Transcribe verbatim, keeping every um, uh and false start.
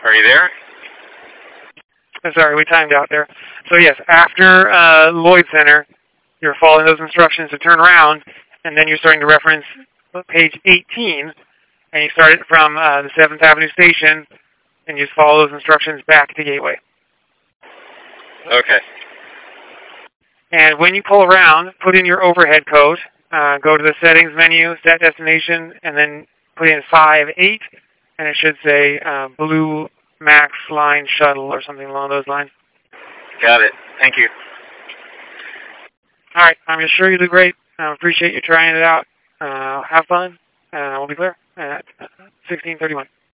Are you there? I'm sorry, we timed out there. So yes, after uh, Lloyd Center, you're following those instructions to turn around, and then you're starting to reference page eighteen, and you start it from uh, the seventh Avenue station, and you just follow those instructions back to Gateway. Okay. And when you pull around, put in your overhead code, uh, go to the settings menu, set destination, and then put in five eight, and it should say uh, Blue Max Line Shuttle or something along those lines. Got it. Thank you. All right. I'm sure you do great. I appreciate you trying it out. Uh, have fun. Uh, we'll be clear at sixteen thirty-one.